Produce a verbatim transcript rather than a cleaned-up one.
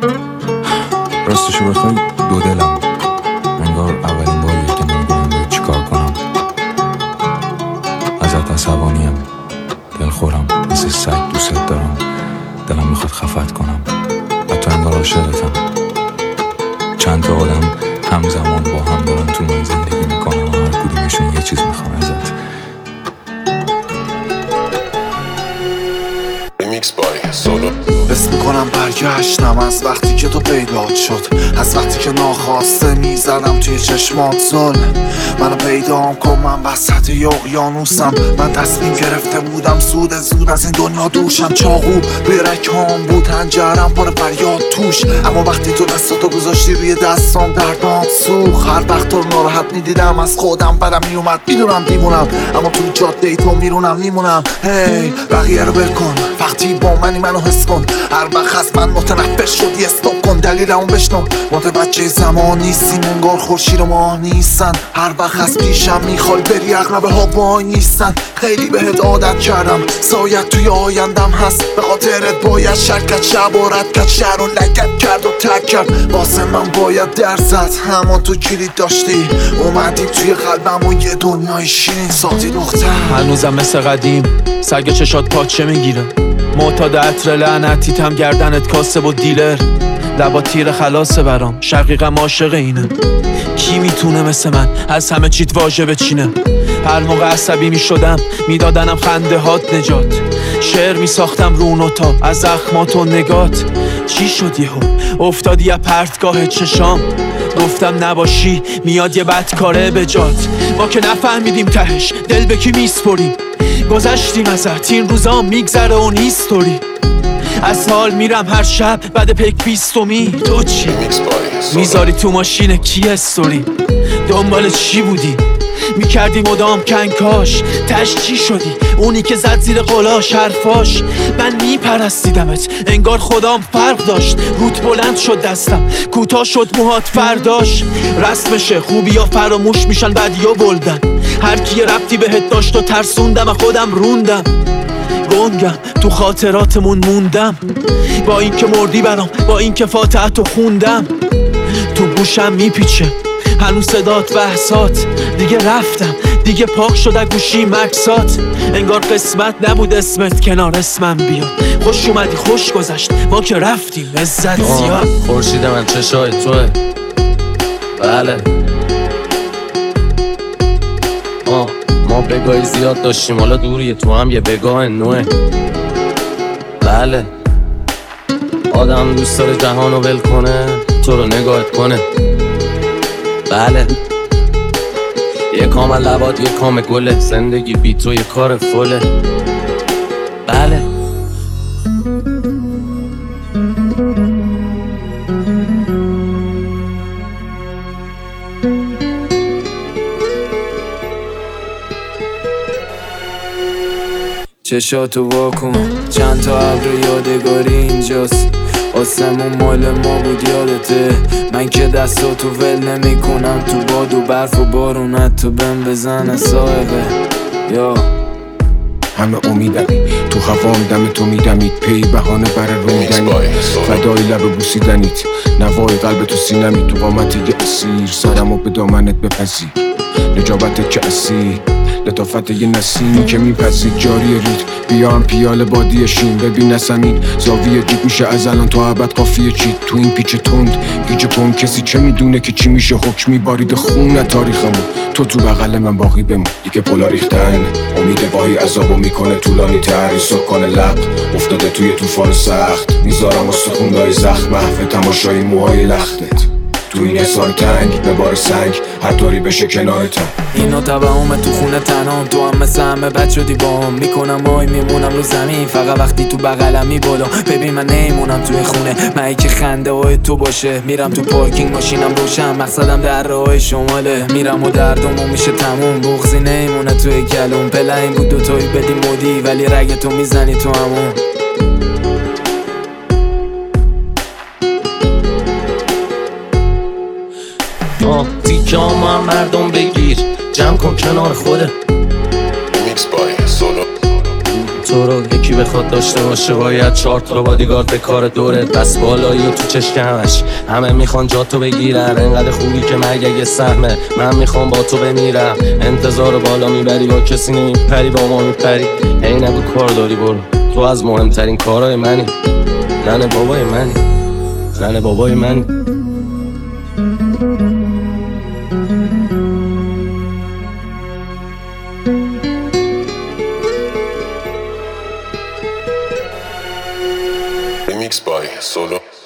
راستشو بخوای دو دلم، انگار اولین باریه که نمیدونم باید چی کار کنم. ازت عصبانیم، دلخورم، مثل سگ دوست دارم، دلم میخواد خفت کنم، حتی انگار عاشقتم. چند تا آدم همزمان با هم دارن تو من زندگی میکنن و هر کدومشون یه چیز میخوان ازت. حس میکنم برگشتم از وقتی که تو پیدات شد، از وقتی که ناخواسته میزدم توی چشمات زل. منو پیدام کن، من وسط یه اقیانوسم. من تصمیم گرفته بودم زود زود از این دنیا دوشم. چاقو روی رکام بود، هنجرم پر فریاد توش، اما وقتی تو دستاتو گذاشتی روی دستام دردناک سوخت. هر وقت تو ناراحت میدیدم از خودم بدم میومد. میدونم دیوونم اما تو جاده تو میرونم میمونم. هی بقیه رو بکن، وقتی با منی منو حس کن. هر وقت از من متنفر شدی استاپ کن، دلیلمو بشنو. متوجه زمان نیستیم، انگار خورشید و ماه نیستن. هر وقت از پیشم میخوای بری، اغلب ها وای نیستن. خیلی بهت عادت کردم، سایت توی آیندم هست. به خاطرت باید شرکت شب و رد کرد، شهر و لگت کرد و تک کرد. واسه من باید درزد، اما تو کلید داشتی. اومدی توی قلبم و یه دنیای شیرین ساختی دختر. هنوزم مثل قدیم سگ چشات پاچه میگیره، معتاد عطر لعنتیتم، گردنت کاسب و دیلر. لبا تیر خلاصه برام، شقیقم عاشق اینه. کی میتونه مثل من از همه چیت واژه بچینه؟ هر موقع عصبی میشدم میدادنم خنده هات نجات. شعر میساختم رو نوتا از زخمات و نگات. چی شد یهو افتادی از پرتگاه چشام؟ گفتم نباشی میاد یه بدکاره به جات. ما که نفهمیدیم تهش دل به کی میسپریم. گذشتیم ازت، این روزا میگذره و نیستوری. از حال میرم هر شب بعد پک بیستومی. تو چی؟ میذاری تو ماشین کی استوری؟ دنبال چی بودی؟ میکردی مدام کنکاش، تش چی شدی؟ اونی که زد زیر قلاش حرفاش. من میپرستیدمت انگار خدام فرق داشت. روت بلند شد دستم، کوتاه شد موهات فرداش. رسمشه خوبی ها فراموش میشن، بدی ها بلدن. هر کی ربطی بهت داشت و ترسوندم و خودم روندم. گنگم تو خاطراتمون موندم، با این که مردی برام، با این که فاتحتو خوندم. تو گوشم میپیچه هنوز صدات و احسات. دیگه رفتم، دیگه پاک شده گوشی مکسات. انگار قسمت نبود اسمت کنار اسمم بیاد. خوش اومدی خوش گذشت، ما که رفتیم عزت زیاد. خورشید من چشای توه، بله. آه ما بگاهی زیاد داشتیم، حالا دوریه، تو هم یه بگاه نوه. بله آدم دوست داره جهانو ول کنه، تو رو نگاهت کنه. بله یه کام لبات یه کام گله، زندگی بی تو یه کار فله. بله چشاتو واکن، چند تا ابر یادگاری اینجاست. آسمون مال ما بود یادته. من که دستاتو ول نمی کنم، تو باد و برف و بارونت تو بهم بزنه صاحبه. یا همه امیدمی تو هوام، دم تو میدمید، پی بهانه برای رویدنی، فدای لب بوسیدنیت، نوای قلب تو سینمی، تو قامتی یه اسیر، سرمو به دامنت بپذیر، نجابت که اسیر، لطافت یه نسیمی که میپذید جاری رید. بیام پیال بادی شین، ببین نسمین زاویه جیب میشه از الان تا ابد قافیه چید. تو این پیچ تند گیج کن، کسی چه میدونه که چی میشه؟ حکمی بارید خون تاریخمون، تو تو بغل من باقی بمون. دیگه پولا ریختن، امید واهی عذابو میکنه طولانی تر. سکان لب افتاده توی طوفان سخت، میذارم استخوندای زخم، محو تماشای موهای لختت. تو این حسار تنگ به بار سنگ، هر طوری بشه کنارتم. اینا تبعومه تو خونه تنام، تو هم مثل همه بد شدی بام. میکنم آی میمونم رو زمین، فقط وقتی تو بغلمی بالا. ببین من نیمونم توی خونه، من که خنده های تو باشه. میرم تو پارکینگ ماشینم روشن، مقصدم در راه شماله. میرم و دردمو میشه تموم، بغضی نیمونه توی کلوم. پله این بود دوتایی بدی مودی، ولی رگ تو میزنی تو همون. آه تیکه هم هم مردم بگیر، جمع کن کنار خوده. تو رو یکی بخواد داشته باشه باید چهار تا بادیگارد به کار دورت بس بالایی و تو چشمش همه میخوان جا تو بگیرن انقدر خوبی که مرگ یه سهمه من میخوام با تو بمیرم انتظار بالا میبری با کسی نمیپری با ما میپری هی نگو کار داری برو تو از مهمترین کارهای منی زن بابای منی زن بابای منی Remix by Solo.